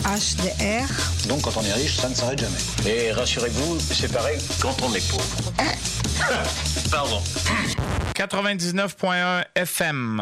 HDR. Donc quand on est riche, ça ne s'arrête jamais. Et rassurez-vous, c'est pareil quand on est pauvre. Pardon. 99.1 FM.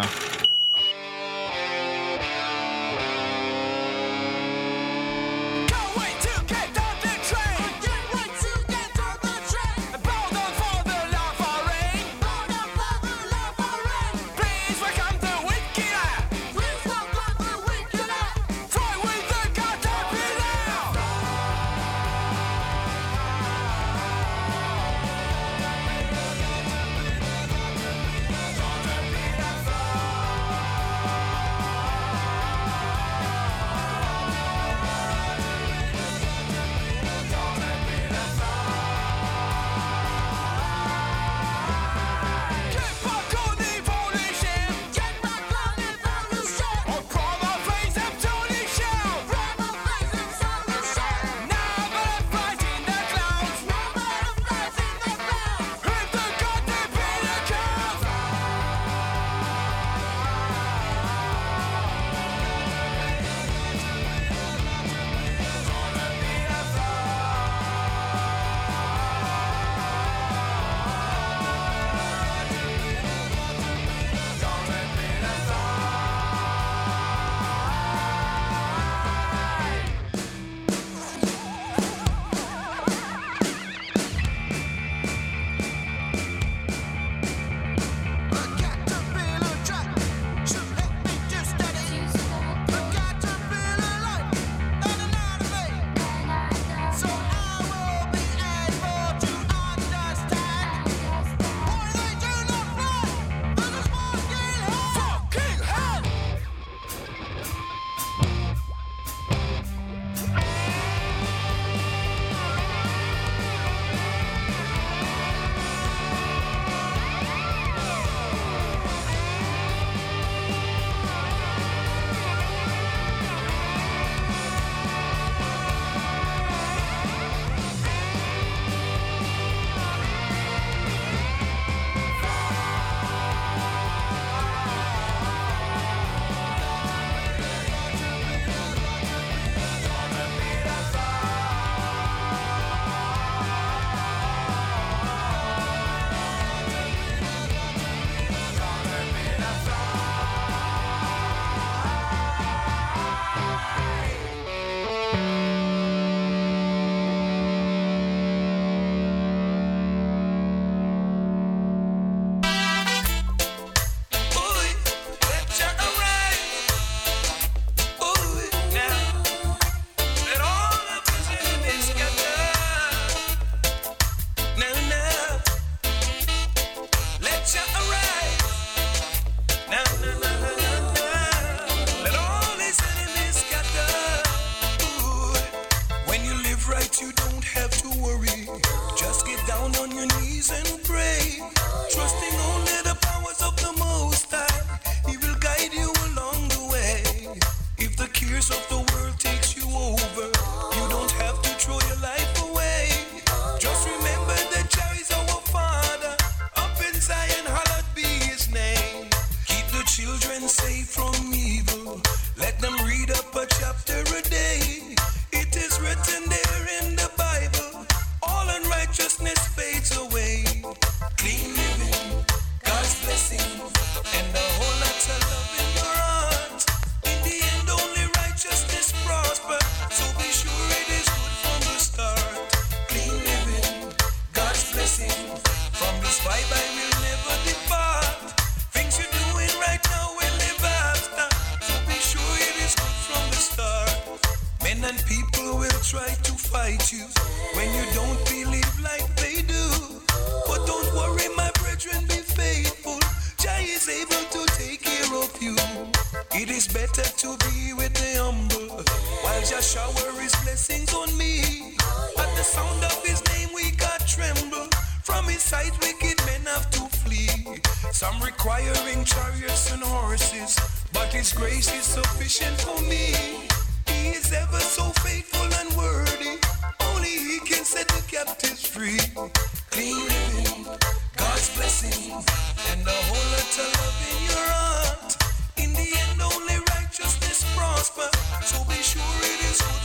So be sure it is good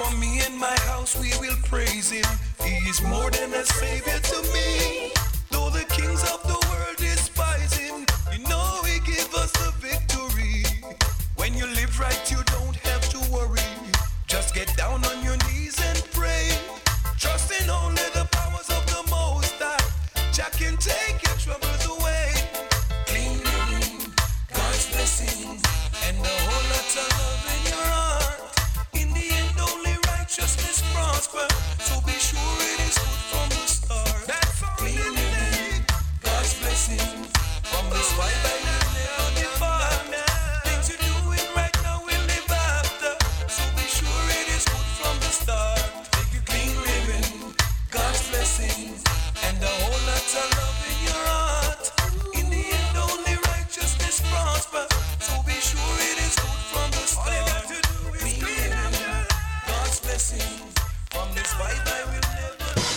from me and my house we will praise him. He is more than a savior to me. Though the kings of the world despise him, you know he gave us the victory. When you live right, you don't have to worry. Just get down on your knees and pray. Trust in only the powers of the Most High. Jah can take your troubles away. Clean living, God's blessing, and a whole lot of love in your heart. In the end, only righteousness prosper. So be sure it is good from the start. That's all. Clean living, God's blessing. From this fight I will never depart. Things you're doing right now will live after. So be sure it is good from the start. Take your clean living, God's blessing, and a whole lot of love in your heart. In the end, only righteousness prosper. So be sure it is good from the start. All you got to do is clean living, God's blessing. From this fight I will never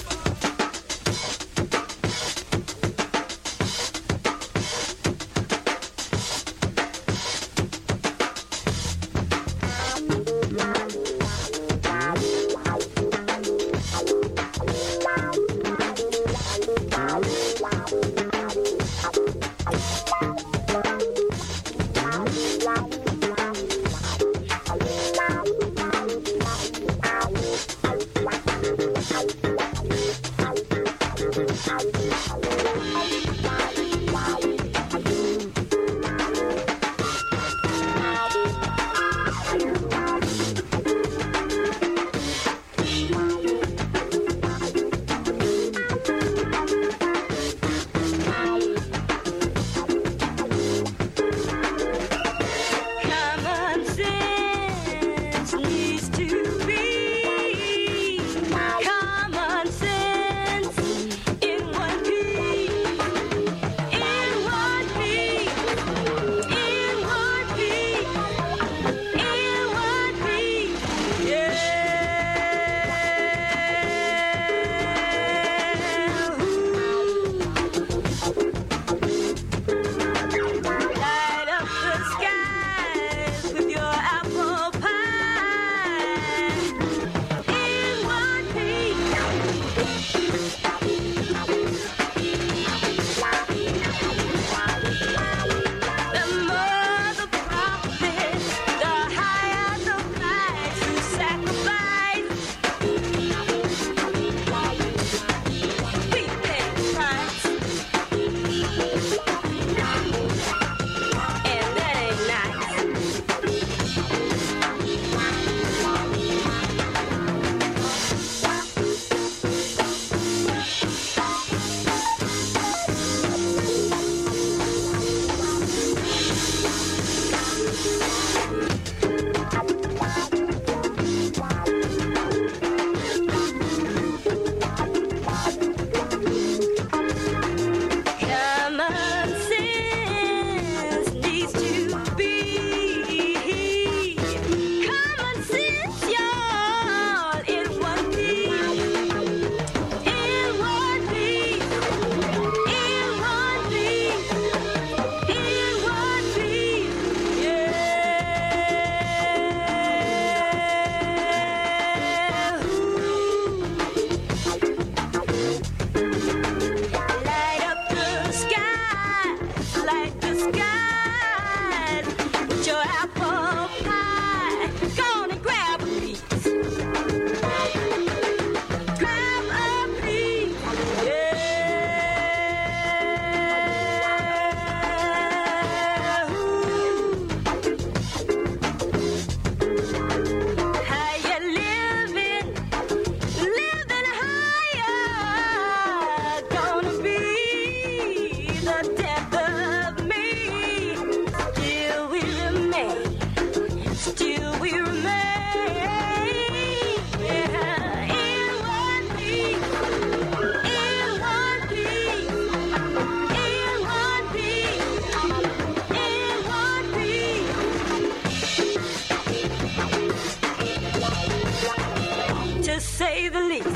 say the least.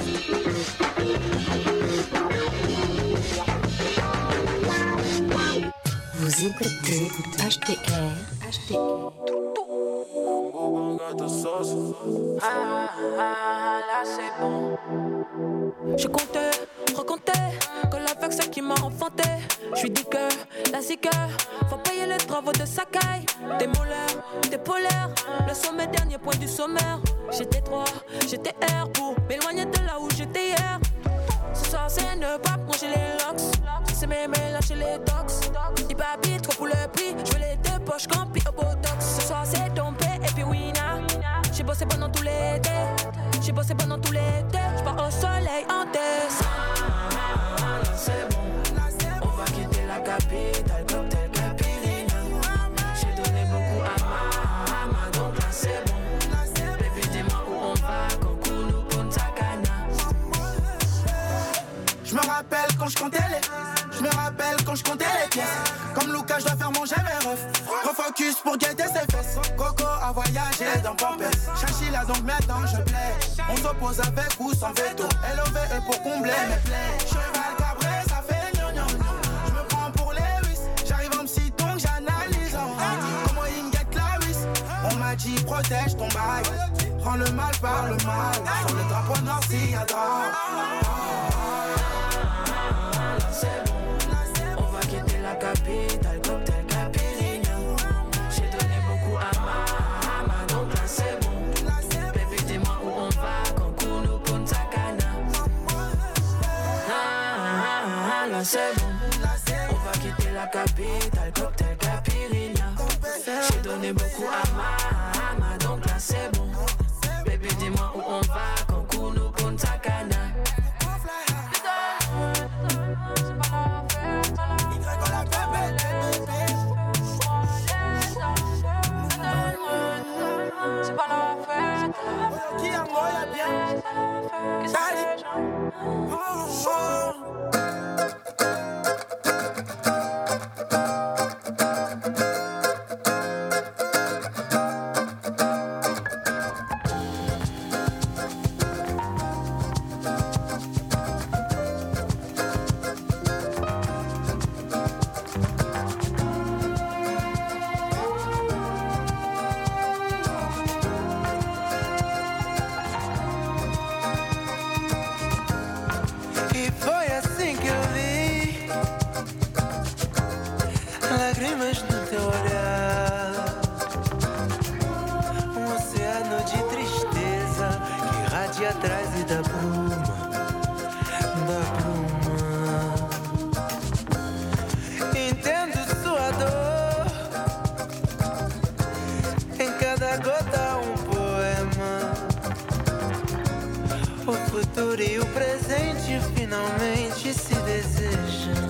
Vous écoutez HTR. ta sauce. Là c'est bon. Je comptais, recomptais, que l'avec celle qui m'a enfanté. J'suis dit que la zika, faut payer les travaux de Sakai. Des molaires, des polaires, le sommet, dernier point du sommaire. J'étais 3, j'étais R pour m'éloigner de là où j'étais hier. Ce soir c'est ne pas manger les locks. C'est mémé, lâcher les tox. Dis papi, trop pour le prix. J'veux les deux poches remplies au botox. Ce soir c'est dompé et puis winna. J'ai bossé pendant tout l'été. J'ai bossé pendant tout l'été. J'pars au soleil en décembre. C'est bon. On va quitter la capitale, cocktail Capirina. J'ai donné beaucoup à ma, donc là c'est bon. Baby dis-moi où on va, Cancun ou Punta Cana. Je me rappelle quand je comptais les pièces. Comme Lucas, je dois faire manger mes refs. Refocus pour guetter ses fesses. Coco a voyagé dans Pampers. Chachila donc maintenant je plais. On s'oppose avec ou sans veto. LOVE pour combler mes plaies. Cheval cabré, ça fait gnognon. Je me prends pour Lewis. J'arrive en psy donc j'analyse. Comment il get la whiz. On m'a dit protège ton bail. Prends le mal par le mal. Sur le drapeau noir s'il y a drame. C'est bon. On va quitter la capitale, cocktail Capirina. J'ai donné beaucoup à ma, donc là c'est bon. Baby dis-moi où on va, Cancun ou Punta Cana. Là c'est bon. On va quitter la capitale, cocktail Capirina. J'ai donné beaucoup à ma, donc là c'est bon. Baby dis-moi où on va, Cancun ou Punta Cana. C'est pas la fête. Qui a moi la bien. Lágrimas no teu olhar, oceano de tristeza que irradia atrás e da bruma, Entendo sua dor, em cada gota poema. O futuro e o presente finalmente se desejam.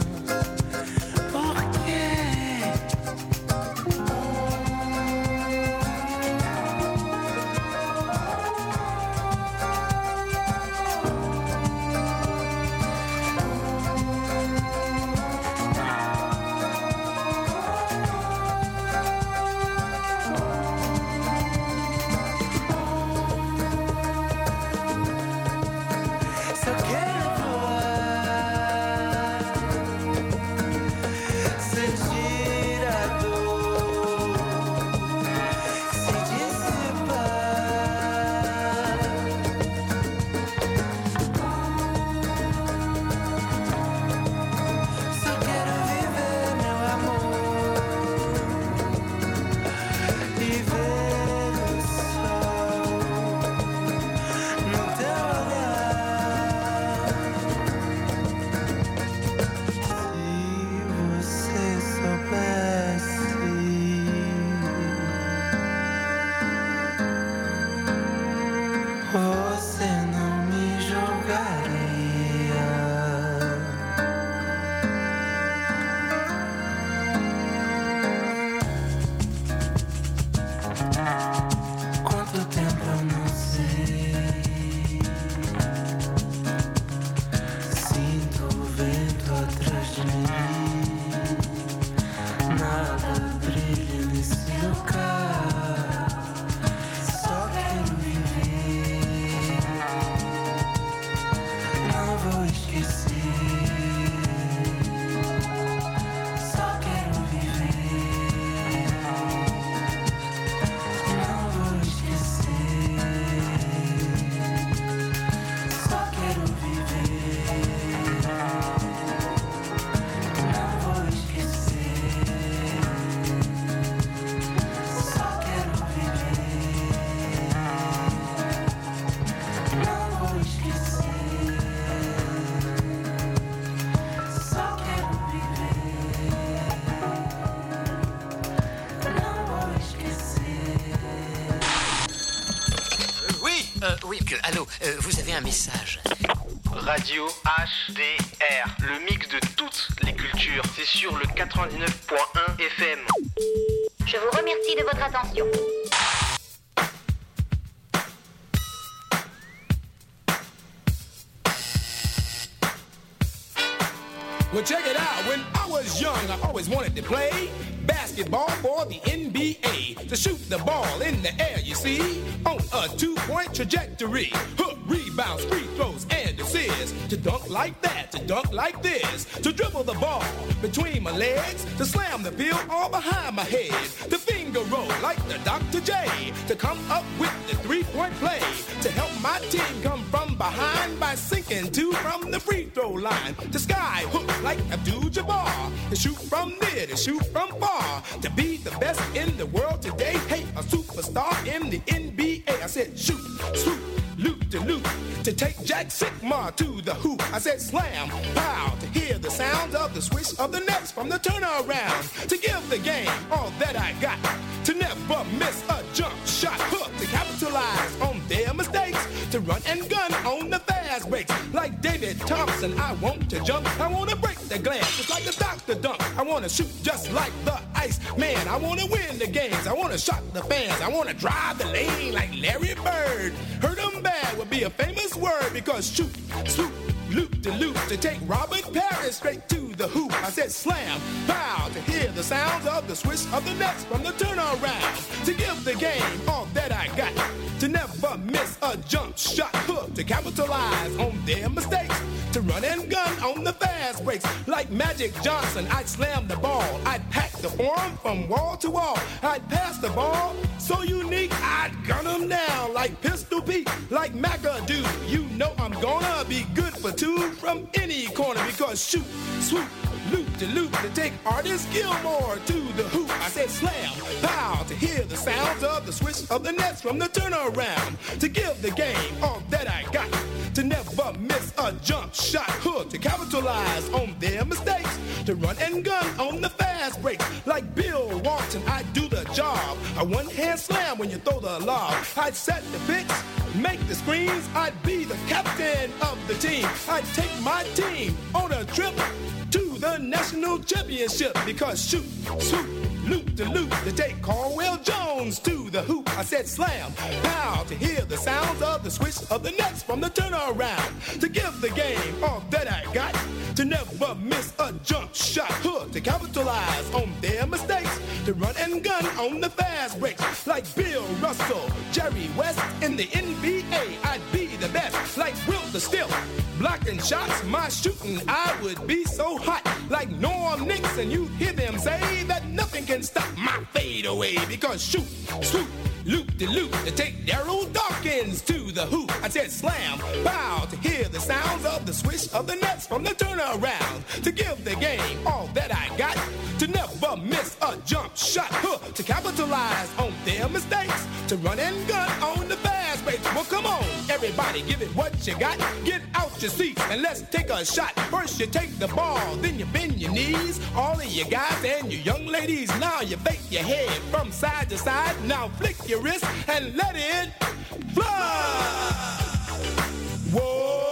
Oui, allô, vous avez un message. Radio HDR, le mix de toutes les cultures. C'est sur le 99.1 FM. Je vous remercie de votre attention. Well, check it out. When I was young, I always wanted to play basketball for the NBA. To shoot the ball in the air, you see, on a 2-point trajectory. Hook, rebounds, free throws, and assists. To dunk like that, to dunk like this. To dribble the ball between my legs. To slam the field all behind my head. To finger roll like the Dr. J. To come up with the 3-point play. To help my team come from behind by sinking 2 from the free throw line. To sky hook like Abdul-Jabbar. To shoot from mid, to shoot from far. To be the best in the world today. Hey, a superstar in the NBA. I said shoot, swoop, loop to loop. To take Jack Sigma to the hoop. I said slam, pow. To hear the sound of the swish of the nets from the turnaround. To give the game all that I got. To never miss a jump shot. Hook to capitalize on their mistakes. To run and gun on the fast breaks. Like David Thompson, I want to jump. I want to break the glass just like the Dr. Dunk. I want to shoot just like the Ice Man. I want to win the games. I want to shock the fans. I want to drive the lane like Larry Bird. Hurt 'em bad would be a famous word because shoot, swoop, loop to loop. To take Robert Parrish straight to the hoop. I said slam, pow. To hear the sounds of the swish of the nets from the turnaround. To give the game all that I got. To never miss a jump shot. Hook to capitalize on their mistakes. To run and gun on the fast breaks. Like Magic Johnson, I'd slam the ball. I'd pack the form from wall to wall. I'd pass the ball so unique, I'd gun them down. Like Pistol Pete, like McAdoo. You know I'm gonna be good for 2 from any corner. Because shoot, swoop, loop to loop. To take Artist Gilmore to the hoop. I said slam, pow. To hear the sounds of the swish of the nets from the turnaround. To give the game all that I got. To never miss a jump shot. Hook to capitalize on their mistakes. To run and gun on the fast breaks. Like Bill Walton, I'd do the job. A one-hand slam when you throw the lob. I'd set the picks, make the screens. I'd be the captain of the team. I'd take my team on a trip to the national championship. Because shoot, swoop, loop to loop. To take Caldwell Jones to the hoop. I said slam, pow. To hear the sounds of the swish of the nets from the turnaround. To give the game all that I got. To never miss a jump shot. Hook to capitalize on their mistakes. To run and gun on the fast breaks. Like Bill Russell, Jerry West in the NBA. I'd be the best. Like Wilt the Still, blocking shots. My shooting, I would be so hot. Like Norm Nixon, you'd hear them say that nothing can stop my fadeaway. Because shoot, swoop, loop de loop. To take Darryl Dawkins to the hoop. I said slam, pow. To hear the sounds of the swish of the nets from the turnaround. To give the game all that I got. To never miss a jump shot. Hook to capitalize on their mistakes. To run and gun on the fast breaks. Well, come on, everybody, give it what you got. Get out your seats and let's take a shot. First you take the ball, then you bend your knees. All of you guys and you young ladies, now you fake your head from side to side. Now flick your wrist and let it fly. Whoa,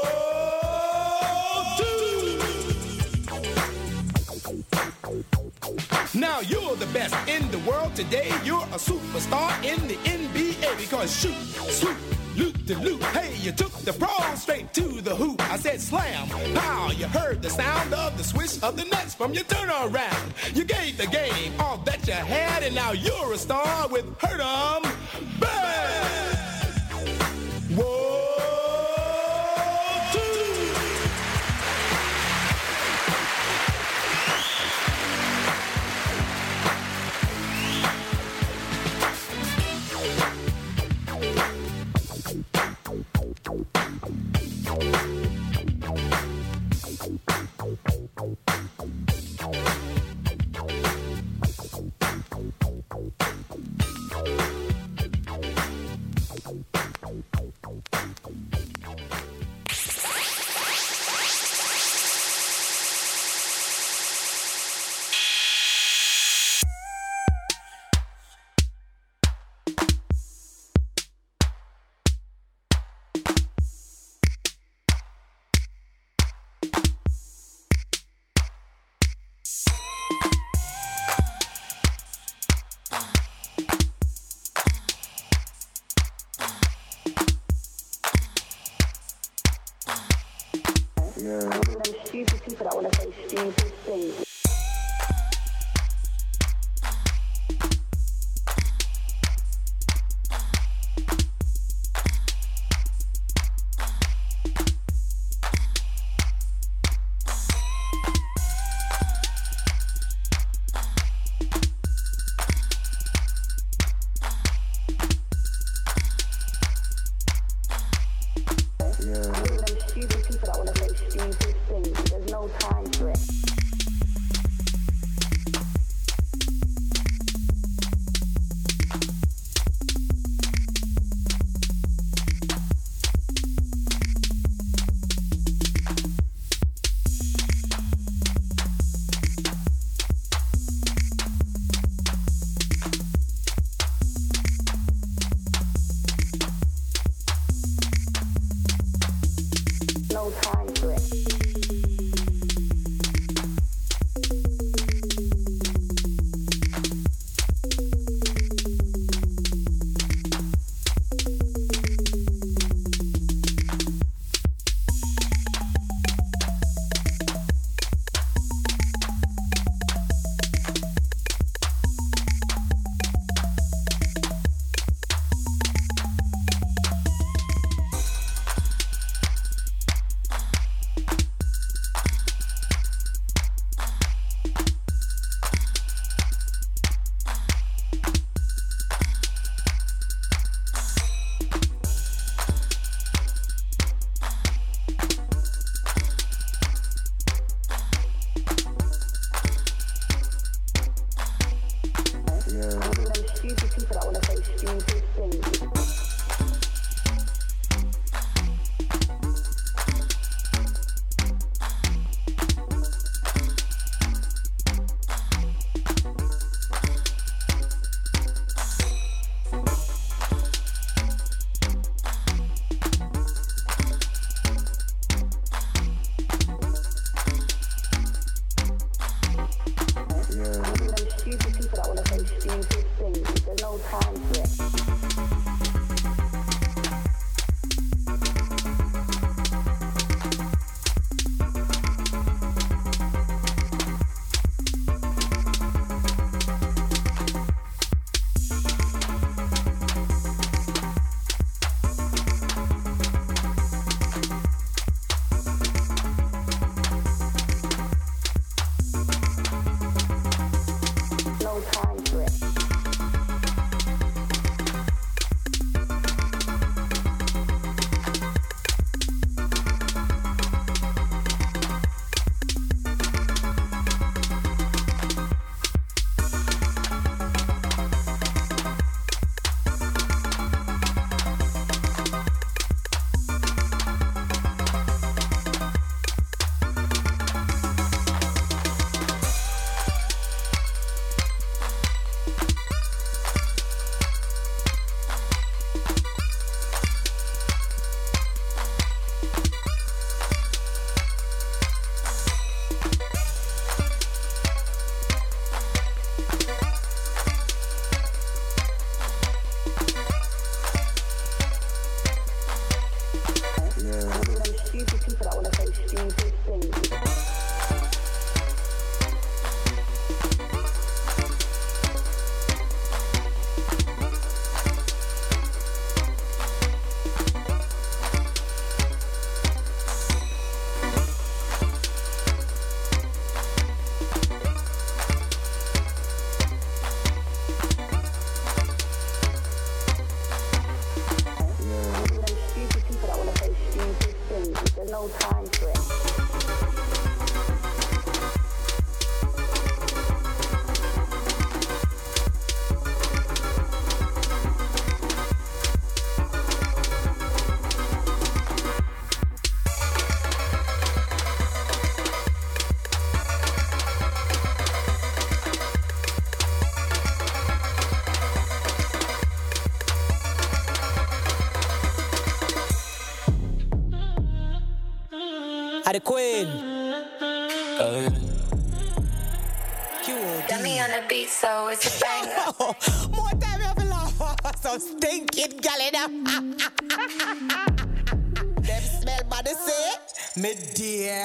now you're the best in the world today. You're a superstar in the NBA. Because shoot, swoop, loop to loop. Hey, you took the pros straight to the hoop. I said slam, pow. You heard the sound of the swish of the nets from your turnaround. You gave the game all that you had, and now you're a star with Hurt 'em Bad. Whoa. Them stupid people that want to say stupid things. The Queen. Dummy on the beat, so it's a banger. More time you have to laugh. So stinking gal in them smell body say. Me dear.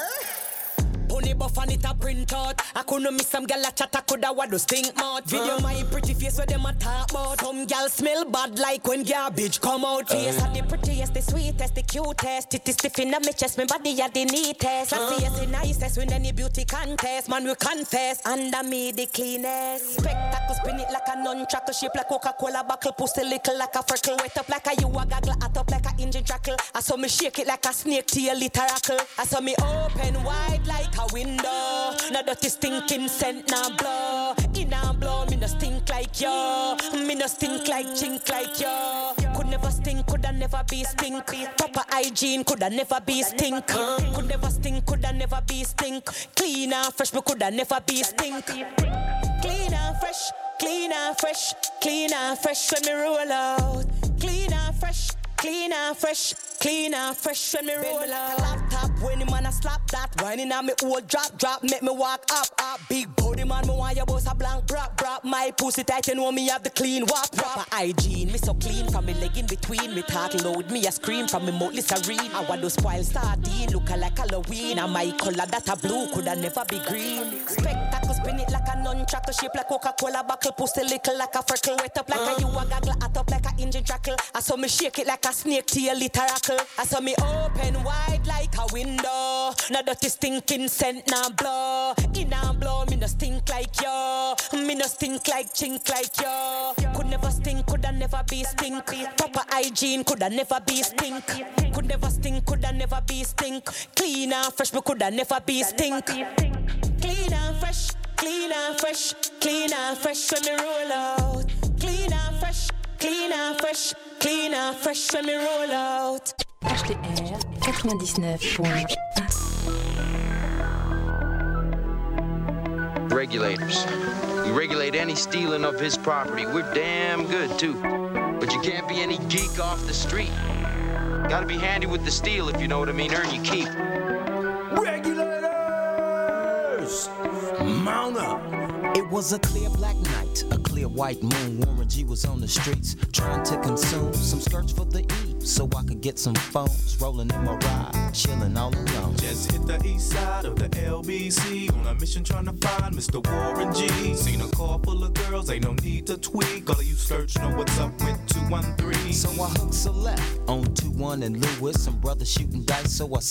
Pony buff and it a print out. I couldn't miss some gal a chat, I coulda what do stink mouth. Video my pretty face where them a talk about. Some gal smell bad like when garbage come out. Face are the prettiest, the sweetest, the cutest. It is stiff in my chest, my body are the neatest. I see the nicest win any beauty contest. Man we confess, under me the cleanest. Spectacle spin it like a non-trackle, shape like Coca-Cola buckle, pussy little like a freckle. Wet up like a you a gaggle, hot up like a engine trackle. I saw me shake it like a snake tail literacle. I saw me open wide like a window. Now dirty stinking scent now blow. In and blow, me no stink like yo. Me no stink like chink like yo. Could never stink, coulda never be stink. Proper hygiene, coulda never be stink. Could never stink, coulda never be stink. Clean and fresh, me coulda never be stink. Clean and fresh, clean and fresh, clean and fresh when me roll out. Clean and fresh, clean and fresh, clean and fresh when me roll out. Laptop when the man a slap that. Whining on me old drop, make me walk up. Big body man, me want your boss a blank brap. My pussy tight, you know me have the clean wap. Proper hygiene, me so clean from me leg in between. Me talk loud, me a scream from me mouth listerine. I want to spoil sardine, look like Halloween. And my color that a blue, coulda never be green. Spectacle spin it like a non-trackle, shape like Coca-Cola buckle, pussy little like a freckle. Wet up like a you a gaggle, hot up like a engine trackle. I saw me shake it like a snake tail literacle. I saw me open wide like a window. Now dirty stinking scent now blow. In and blow, me no stink like yo. Me no stink like chink like yo. Could never stink, coulda never be stink. Proper hygiene, coulda never be stink. Could never stink, coulda never be stink. Clean and fresh, me coulda never be stink. Clean and fresh, clean and fresh, clean and fresh when me roll out. Clean and fresh, clean and fresh, clean and fresh when me roll out. HTR 99.1. Regulators. We regulate any stealing of his property. We're damn good, too. But you can't be any geek off the street. Gotta be handy with the steel, if you know what I mean. Earn your keep. Regulators! Mount up! It was a clear black night, a clear white moon. Warren G was on the streets, trying to consume some skirts for the E, so I could get some phones. Rolling in my ride, chilling all alone. Just hit the east side of the LBC on a mission trying to find Mr. Warren G. Seen a car full of girls, ain't no need to tweak. All of you search know what's up with 213. So I hooked a left on 21 and Lewis. Some brothers shooting dice, so I